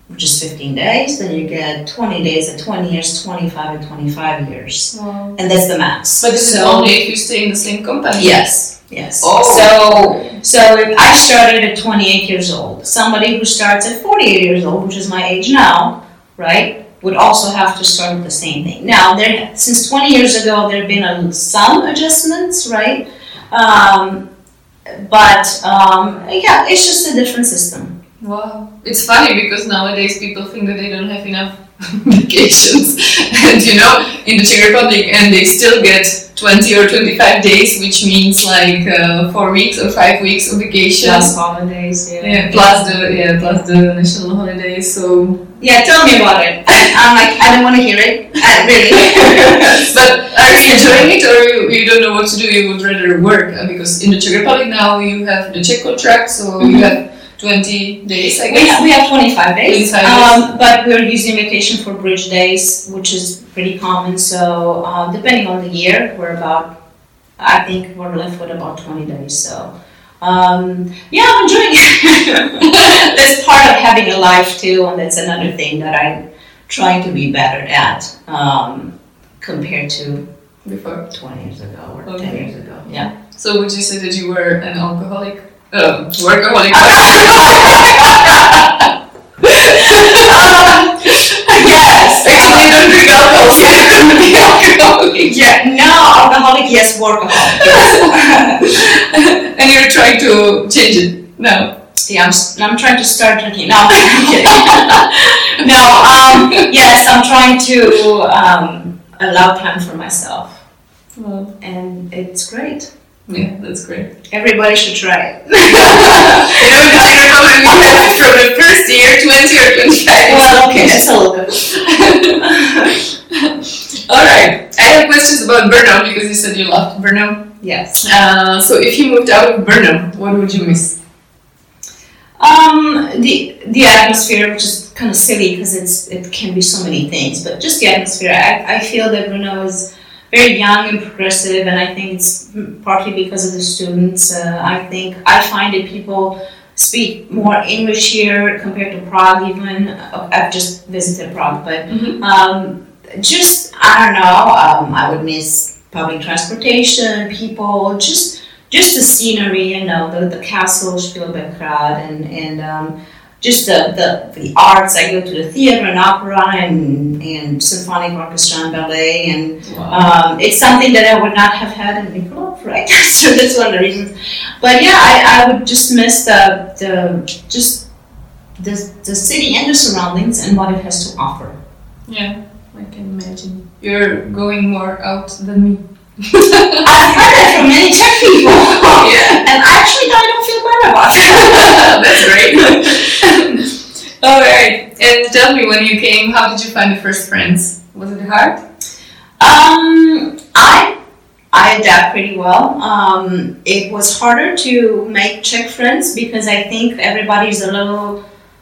which is fifteen days. Then you get twenty days at twenty years, twenty-five at twenty-five years. Wow. And that's the max. But is so, it only if you stay in the same company? Yes, yes. Oh. So, so if I started at twenty-eight years old. Somebody who starts at forty-eight years old, which is my age now, right, would also have to start with the same thing. Now, there, since twenty years ago, there have been a, some adjustments, right? Um, but, um, yeah, it's just a different system. Wow. It's funny because nowadays people think that they don't have enough vacations, and you know, in the Czech Republic, and they still get twenty or twenty-five days, which means like uh, four weeks or five weeks of vacation. Plus holidays, yeah. Yeah, plus the yeah, plus the national holidays. So yeah, tell me about it. I'm like, I don't want to hear it. I, really. But are you enjoying it, or you, you don't know what to do? You would rather work uh, because in the Czech Republic now you have the Czech contract, so mm-hmm. you have twenty days. I guess we have, we have twenty-five days. twenty-five days. Um, but we're using vacation for bridge days, which is pretty common. So uh, depending on the year, we're about. I think we're left with about twenty days. So. Um, yeah, I'm enjoying it. That's part of having a life too, and that's another thing that I'm trying to be better at um, compared to before twenty years ago or okay. ten years ago. Yeah. So would you say that you were an alcoholic? Uh, workaholic? um, yes. Actually, you don't drink alcohol, so you couldn't be alcoholic. Yeah, no, alcoholic, yes, workaholic. Yes. And you're trying to change it now. Yeah, I'm, I'm trying to start drinking. No, I'm kidding. No, um, yes, I'm trying to um, allow time for myself. Well, and it's great. Yeah, that's great. Everybody should try it. You know, the Czech Republic, we have it from the first year, twenty or twenty-five. Well, okay, that's a little bit. Alright, I have questions about Brno because you said you loved Brno. Yes. Uh, so if you moved out of Brno, what would you miss? Um, the the atmosphere, which is kind of silly because it's it can be so many things, but just the atmosphere. I, I feel that Brno is very young and progressive, and I think it's partly because of the students. Uh, I think I find that people speak more English here compared to Prague even. I've just visited Prague, but Mm-hmm. um, just, I don't know, um, I would miss public transportation, people, just just the scenery, you know, the, the castle, Spielberggrad, and, and um, just the, the, the arts. I go to the theater and opera and, and symphonic orchestra and ballet, and Wow. um, it's something that I would not have had in Mikulov, right? So that's one of the reasons. But yeah, I, I would just miss the, the just the, the city and the surroundings and what it has to offer. Yeah, I can imagine. You're going more out than me. I've heard that from many Czech people. Yeah. And actually, I don't feel bad about it. That's great. Alright, and tell me, when you came, how did you find the first friends? Was it hard? Um, I I adapt pretty well. Um, it was harder to make Czech friends because I think everybody's a little,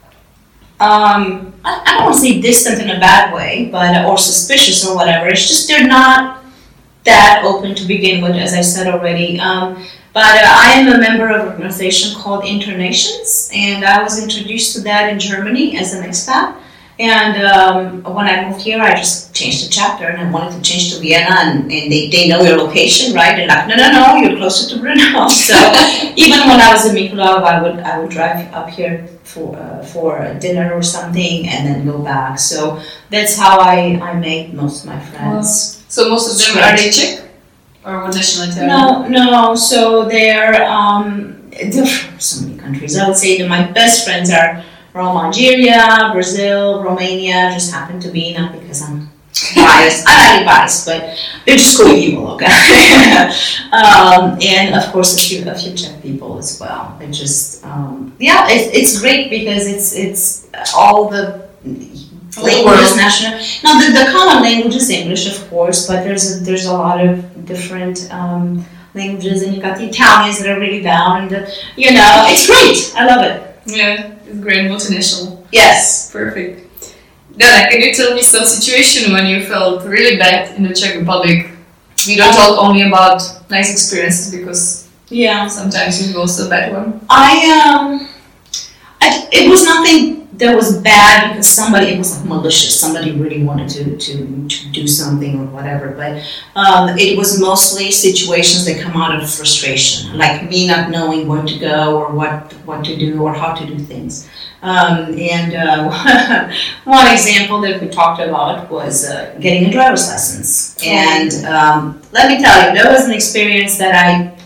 um, I, I don't want to say distant in a bad way, but or suspicious or whatever. It's just they're not that open to begin with, as I said already. Um, but uh, I am a member of an organization called Internations, and I was introduced to that in Germany as an expat. And um, when I moved here, I just changed the chapter, and I wanted to change to Vienna, and, and they, they know your location, right? They're like, no, no, no, you're closer to Brno. So even when I was in Mikulov, I would I would drive up here for uh, for dinner or something, and then go back. So that's how I, I made most of my friends. Wow. So most of them, are they Czech? Or what nationality are No, no. So they're um, they're from so many countries. I would say that my best friends are from Algeria, Brazil, Romania. Just happen to be, not because I'm biased. I'm not really biased, but they're just cool people, okay? um, and of course, a few a few Czech people as well. It just um, yeah, it, it's great because it's it's all the languages, national. Now the, the common language is English, of course, but there's a, there's a lot of different um, languages, and you got the Italians that are really down, and the, you know, it's great. I love it. Yeah, it's great, multinational. Yes. Perfect. Dana, can you tell me some situation when you felt really bad in the Czech Republic? We don't talk only about nice experiences because yeah, sometimes you go also bad one. I um. I, it was nothing that was bad because somebody, it was like malicious, somebody really wanted to, to, to do something or whatever, but um, it was mostly situations that come out of frustration, like me not knowing where to go or what, what to do or how to do things. Um, and uh, one example that we talked about was uh, getting a driver's license. And um, let me tell you, that was an experience that I,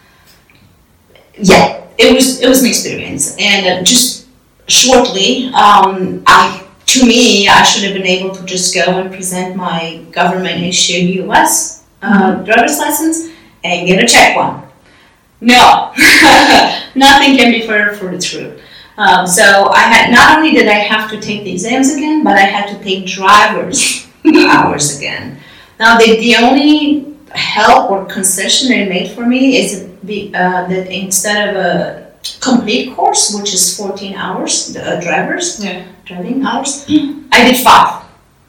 yeah, it was it was an experience. And uh, just shortly, um, I to me, I should have been able to just go and present my government-issued U S uh, mm-hmm. driver's license and get a check one. No, nothing can be further from the truth. Um, so I had, not only did I have to take the exams again, but I had to take driver's hours again. Now the, the only help or concession they made for me is the, uh, that instead of a complete course, which is fourteen hours, the uh, driver's yeah. driving hours, I did five.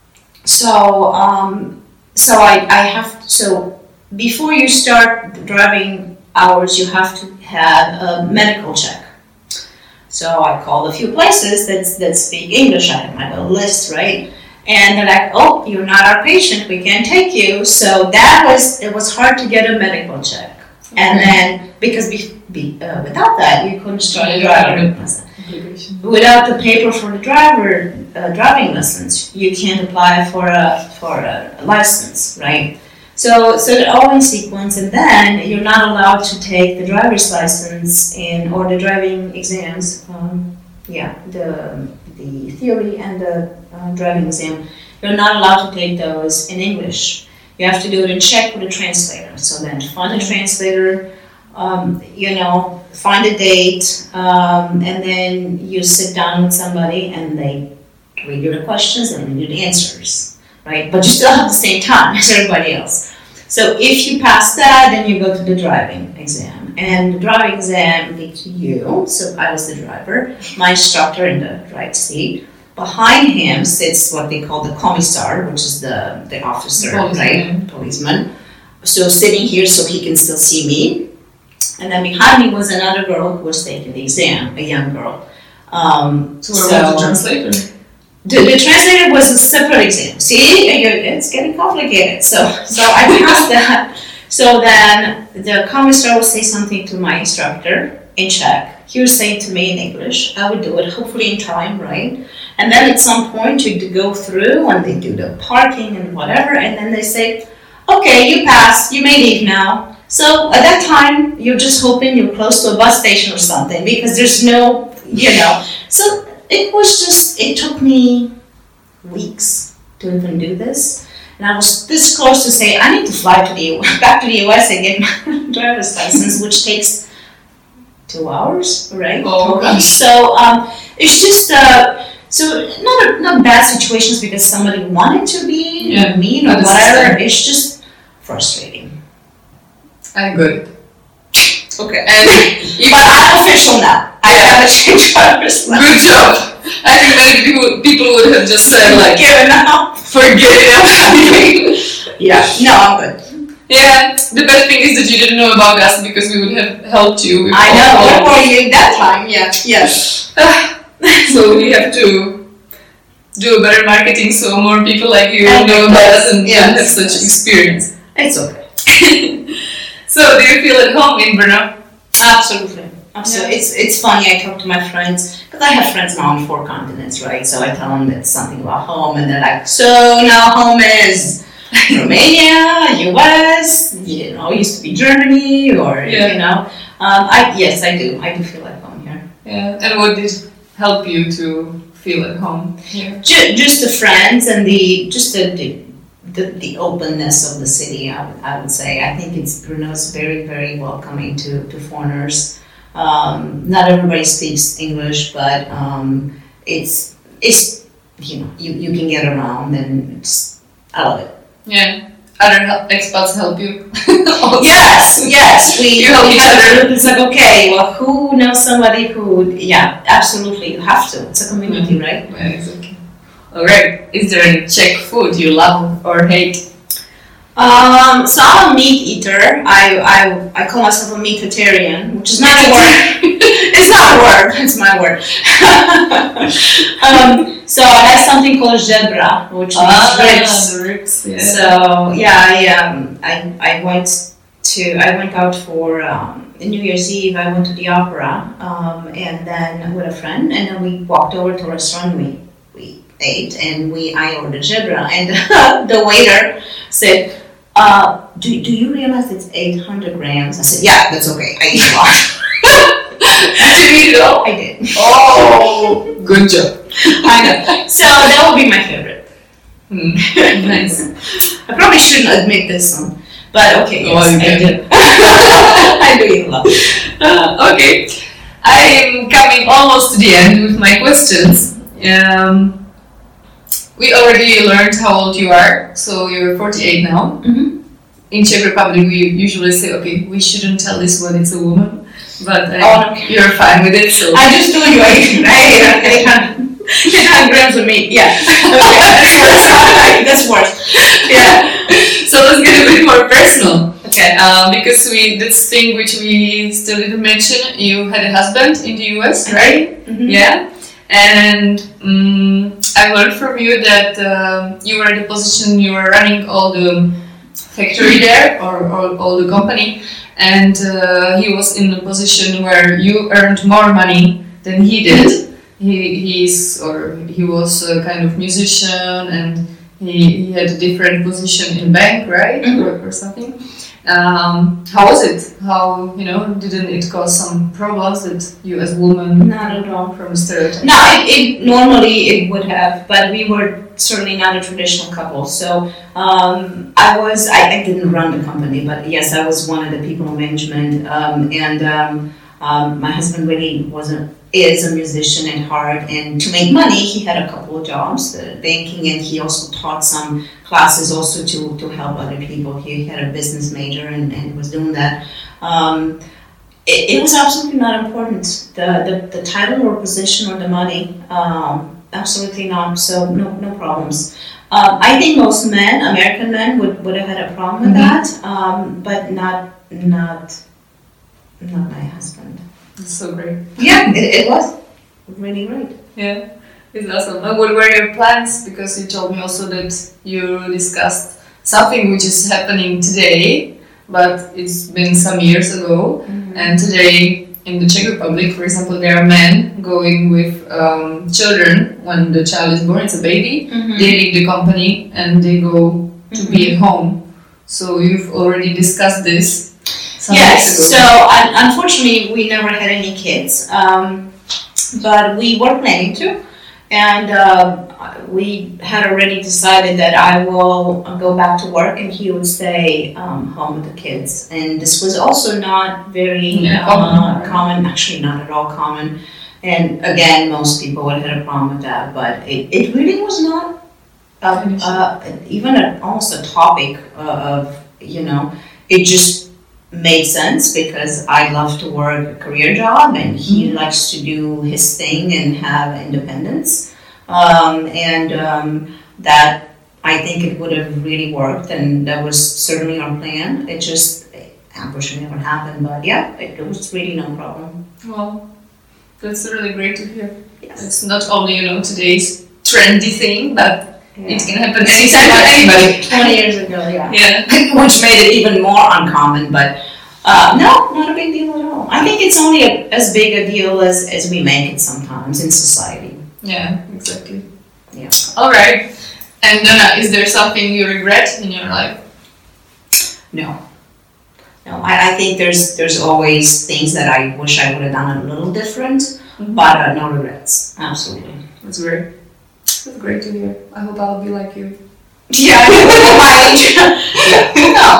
So um, so I, I have so before you start the driving hours, you have to have a medical check. So I called a few places that, that speak English. I have my little list, right? And they're like, oh, you're not our patient. We can't take you. So that was, it was hard to get a medical check. Okay. And then, because be, be, uh, without that, you couldn't start a driving lesson. Without the paper for the driver uh, driving lessons, you can't apply for a, for a license, right? So, so they're all in sequence, and then you're not allowed to take the driver's license in or the driving exams. Um, yeah, the the theory and the uh, driving exam. You're not allowed to take those in English. You have to do it in Czech with a translator. So then, find a translator. Um, you know, find a date, um, and then you sit down with somebody, and they read you the questions and read you the answers. Right, but you still have the same time as everybody else. So if you pass that, then you go to the driving exam. And the driving exam leads to you, so I was the driver, my instructor in the right seat. Behind him sits what they call the commissar, which is the, the officer, policeman. right, policeman. So sitting here so he can still see me. And then behind me was another girl who was taking the exam, a young girl. Um, so what about the translator? The, the translator was a separate exam. See, it's getting complicated. So, so I passed that. So then the commissar would say something to my instructor in Czech. He would say to me in English. I would do it, hopefully in time, right? And then at some point you go through and they do the parking and whatever, and then they say, okay, you passed, you may leave now. So at that time, you're just hoping you're close to a bus station or something because there's no, you know. So it was just, it took me weeks to even do this. And I was this close to say, I need to fly to the U S, back to the U S and get my driver's license, which takes two hours, right? Oh, gosh. So um, it's just, uh, so not a, not bad situations because somebody wanted to be yeah, mean or whatever. It's just frustrating. I'm good. Okay. And but I'm official now. I yeah. have a change driver's license. Good job. I think many people, people would have just said like, given up. Forget it. Yeah. No, I'm good. Yeah. The best thing is that you didn't know about us because we would have helped you. With I know. all What were you that time? Yeah. Yes. So we have to do better marketing so more people like you and know about us and yes. have such experience. It's okay. So do you feel at home in Brno? Absolutely. Absolutely. Yeah. It's it's funny, I talk to my friends, because I have friends now on four continents, right? So I tell them that something about home, and they're like, so now home is Romania, U S, you know, used to be Germany, or, yeah. you know. Um, I Yes, I do. I do feel at home here. Yeah. And what did help you to feel at home here? Just, just the friends and the, just the, the The, the openness of the city, I would, I would say. I think it's Brno is very, very welcoming to, to foreigners. Um, not everybody speaks English, but um, it's, it's you know, you, you can get around, and it's, I love it. Yeah. Other help, expats help you? Yes, yes. We, you help we each have other. a group. It's like, okay, well, who knows somebody who, yeah, absolutely, you have to. It's a community, mm-hmm. right? Yeah, exactly. Alright, is there any Czech food you love or hate? Um, so I'm a meat eater. I, I, I call myself a meatitarian, which is not a word. It's not a word. It's my word. um, so I have something called zebra, which Ah, means ribs. the ribs, yeah. So yeah, I um, I, I went to I went out for um, New Year's Eve. I went to the opera, um, and then with a friend, and then we walked over to a restaurant. We we ate, and we I ordered zebra, and the waiter said, uh, do, do you realize it's eight hundred grams? I said, yeah, that's okay. I eat a lot. Did you eat it all? I did. Oh, good job. I know. So that would be my favorite. Mm. Nice. I probably shouldn't admit this one, but okay, yes, Oh, you I can. did. I do eat a lot. Uh, okay, I'm coming almost to the end with my questions. Um, we already learned how old you are, so you're forty-eight now. Mm-hmm. In Czech Republic, we usually say, okay, we shouldn't tell this when it's a woman, but uh, Oh, no. you're fine with it. So I just told you I ate eight hundred grams of meat. Yeah. Okay, that's worse. That's worse. yeah. So let's get a bit more personal. Okay. Uh, because we this thing which we still didn't mention, you had a husband in the U S, right? Mm-hmm. Yeah. And um, I learned from you that um, you were in the position you were running all the factory there or, or all the company, and uh, he was in a position where you earned more money than he did. He he's or he was a kind of musician, and he, he had a different position in bank, right, Mm-hmm. or, or something. Um, how was it? How, you know, didn't it cause some problems that you as woman Not at all. from a stereotype? No, it, it normally it would have, but we were certainly not a traditional couple. So um, I was I, I didn't run the company, but yes, I was one of the people in management, um, and um, um, my husband really wasn't is a musician at heart, and to make money he had a couple of jobs, uh, banking, and he also taught some classes also to, to help other people. He had a business major and, and was doing that. Um, it, it was absolutely not important, the, the, the title or position or the money, um, absolutely not, so no, no problems. Um, I think most men, American men, would, would have had a problem with Mhm. that, um, but not, not, not my husband. It's so great. Yeah, it, it was really great. Yeah, it's awesome. And what were your plans? Because you told me also that you discussed something which is happening today, but it's been some years ago. Mm-hmm. And today in the Czech Republic, for example, there are men going with um, children when the child is born, it's a baby. Mhm. They leave the company and they go to be at home. So you've already discussed this some years Yes, ago. so un- unfortunately we never had any kids, um, but we were planning to, and uh, we had already decided that I will go back to work and he would stay um, home with the kids. And this was also not very Yeah, uh, common. common, actually not at all common. And again, most people would have had a problem with that, but it, it really was not uh, uh, even a, almost a topic uh, of, you know, it just made sense because I love to work a career job and he Mhm. likes to do his thing and have independence. Um, and um, that I think it would have really worked, and that was certainly our plan. It just unfortunately never happened, but yeah, it, it was really no problem. Well, that's really great to hear. Yes. It's not only, you know, today's trendy thing, but Yeah. it can happen Anytime anytime to to anybody, anybody. twenty years ago, yeah. Yeah. Which made it even more uncommon, but uh, no, not a big deal at all. I think it's only a, as big a deal as, as we make it sometimes in society. Yeah, exactly. Yeah. All right. And Donna, is there something you regret in your life? No. No, I, I think there's there's always things that I wish I would have done a little different, Mhm. but uh, no regrets. Absolutely. That's great. That's great to hear. I hope I'll be like you. Yeah, my age. Yeah. No.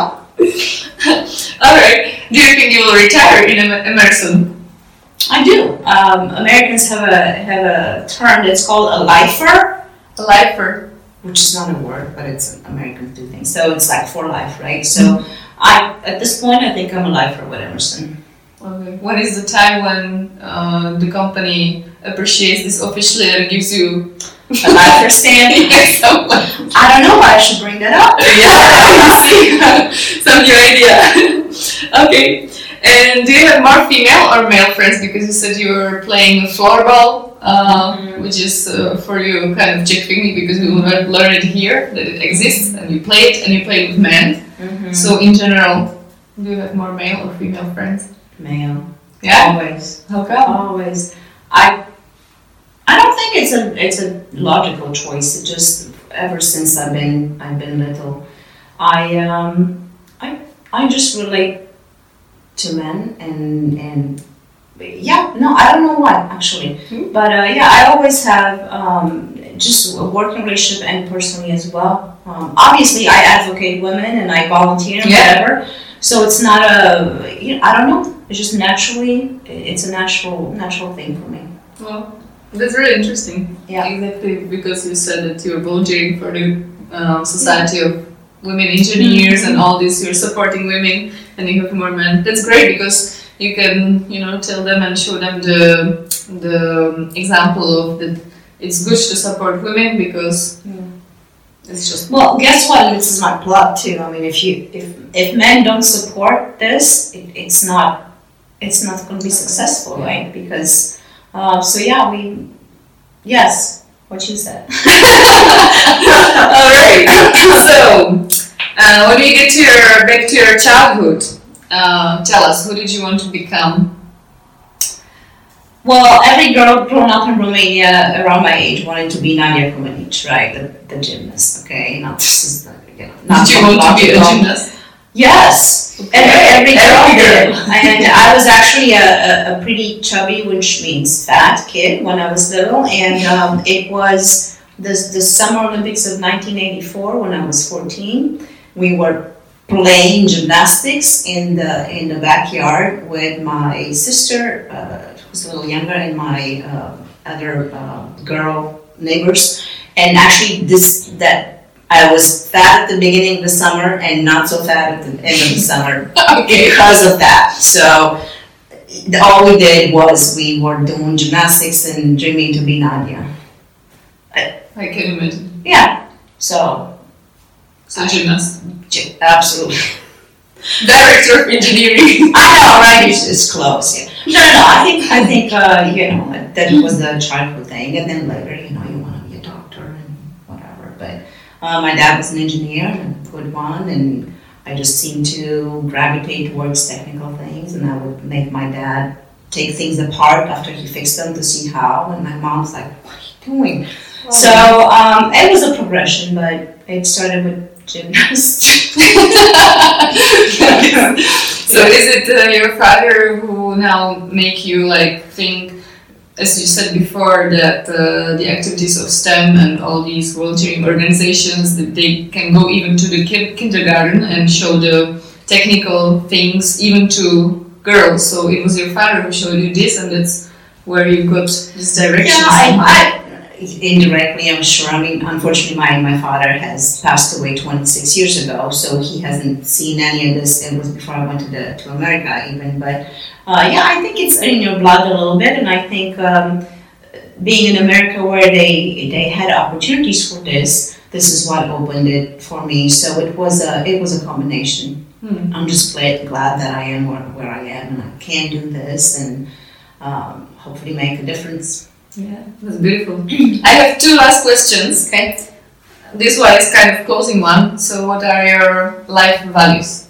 All right. Do you think you will retire in Em- Emerson? I do. Um, Americans have a have a term that's called a lifer, A lifer. which is not a word, but it's Americans do things. So it's like for life, right? So I at this point I think I'm a lifer with Emerson. Okay. When is the time when uh, the company appreciates this officially and gives you a life for standing. I don't know why I should bring that up. Yeah, some new idea. Okay. And do you have more female or male friends? Because you said you were playing floorball, uh, mm-hmm. which is uh, for you kind of Czech thing because we mm-hmm. learned it here that it exists and you play it and you play it with men. Mm-hmm. So in general, do you have more male or female friends? Male. Yeah. Always. How come? Always. I. I don't think it's a it's a logical choice. It just ever since I've been I've been little, I um I I just relate to men and and yeah no I don't know why actually mm-hmm. but uh, yeah I always have um, just a working relationship and personally as well. Um, obviously I advocate women and I volunteer and yeah. whatever. So it's not a you know, I don't know. It's just naturally it's a natural natural thing for me. Well, that's really interesting. Yeah, exactly because you said that you're volunteering for the uh, Society yeah. of Women Engineers mm-hmm. and all this. You're supporting women. And you have more men. That's great because you can, you know, tell them and show them the the example of that it's good to support women because yeah. it's just. Well, guess what? This is my plot too. I mean, if you if if men don't support this, it, it's not it's not going to be successful, yeah. right? Because uh, so yeah, we yes, what you said. All right. So. Uh, when you get to your back to your childhood, uh, tell us, who did you want to become? Well, every girl grown up in Romania around my age wanted to be Nadia Comaneci, right? The, the gymnast, okay? Not this is you know, not did you want to be a gymnast? Yes, okay. every, every girl did. And I was actually a, a, a pretty chubby, which means fat kid when I was little, and um, it was the the Summer Olympics of nineteen eighty-four when I was fourteen. We were playing gymnastics in the in the backyard with my sister, uh, who's a little younger, and my uh, other uh, girl neighbors. And actually, this that I was fat at the beginning of the summer and not so fat at the end of the summer okay. because of that. So all we did was we were doing gymnastics and dreaming to be Nadia. I, I can imagine. Yeah. So. So gymnast. Absolutely. Director of engineering. I know, right? It's, it's close. Yeah. No, no, no. I think I think uh, you know that was the childhood thing, and then later, you know, you want to be a doctor and whatever. But uh, my dad was an engineer and a good one, and I just seemed to gravitate towards technical things, and I would make my dad take things apart after he fixed them to see how, and my mom's like, "What are you doing?" Wow. So um, it was a progression, but it started with gymnast. So is it uh, your father who now make you like think, as you said before, that uh, the activities of STEM and all these volunteering organizations, that they can go even to the ki- kindergarten and show the technical things even to girls? So it was your father who showed you this, and that's where you got this direction. Yeah, I, I, indirectly, I'm sure. I mean, unfortunately, my, my father has passed away twenty-six years ago, so he hasn't seen any of this. It was before I went to the to America even. But uh, yeah, I think it's in your blood a little bit, and I think um, being in America where they they had opportunities for this, this is what opened it for me. So it was a it was a combination. Hmm. I'm just glad glad that I am where, where I am, and I can do this, and um, hopefully make a difference. Yeah, that's beautiful. I have two last questions. Okay, this one is kind of closing one. So, what are your life values?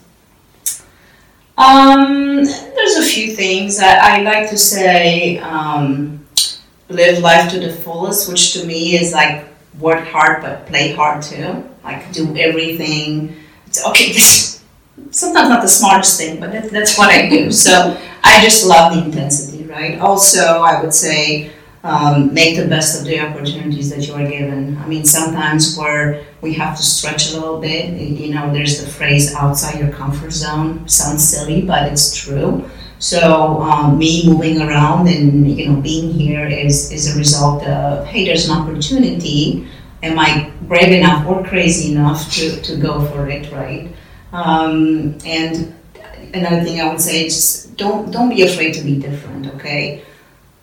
Um, there's a few things. I, I like to say, um, live life to the fullest, which to me is like work hard but play hard too. Like do everything. It's, okay, this sometimes not the smartest thing, but that, that's what I do. So I just love the intensity, right? Also, I would say. Um, make the best of the opportunities that you are given. I mean, sometimes where we have to stretch a little bit, you know, there's the phrase outside your comfort zone. Sounds silly, but it's true. So um, me moving around and, you know, being here is, is a result of, hey, there's an opportunity. Am I brave enough or crazy enough to, to go for it, right? Um, and another thing I would say is just don't, don't be afraid to be different, okay?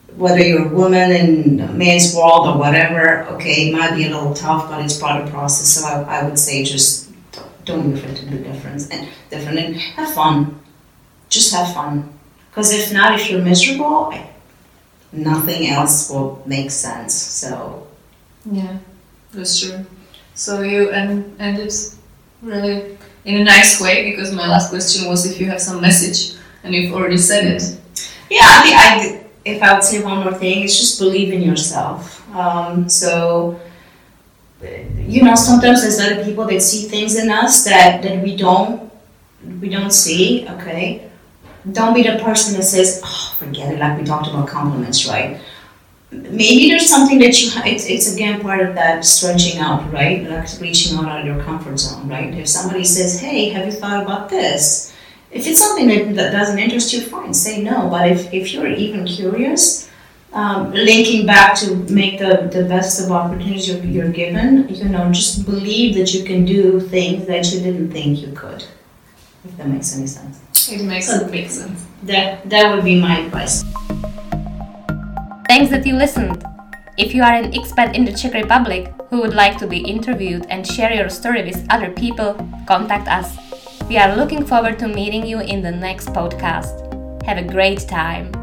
whether you're a woman in a man's world or whatever, okay, it might be a little tough, but it's part of the process. So I, I would say just don't be afraid to do different and different and have fun. Just have fun. Because if not, if you're miserable, I, nothing else will make sense. So yeah, that's true. So you end, ended really in a nice way, because my last question was if you have some message, and you've already said it. Yeah, I think I, if I would say one more thing, it's just believe in yourself. Um, so, you know, sometimes there's other people that see things in us that, that we don't we don't see, okay? Don't be the person that says, oh, forget it, like we talked about compliments, right? Maybe there's something that you, it's, it's again part of that stretching out, right? Like reaching out of your comfort zone, right? If somebody says, hey, have you thought about this? If it's something that, that doesn't interest you, fine, say no. But if, if you're even curious, um, linking back to make the, the best of opportunities you're, you're given, you know, just believe that you can do things that you didn't think you could, if that makes any sense. It makes so, it makes sense. That, that would be my advice. Thanks that you listened. If you are an expat in the Czech Republic who would like to be interviewed and share your story with other people, contact us. We are looking forward to meeting you in the next podcast. Have a great time.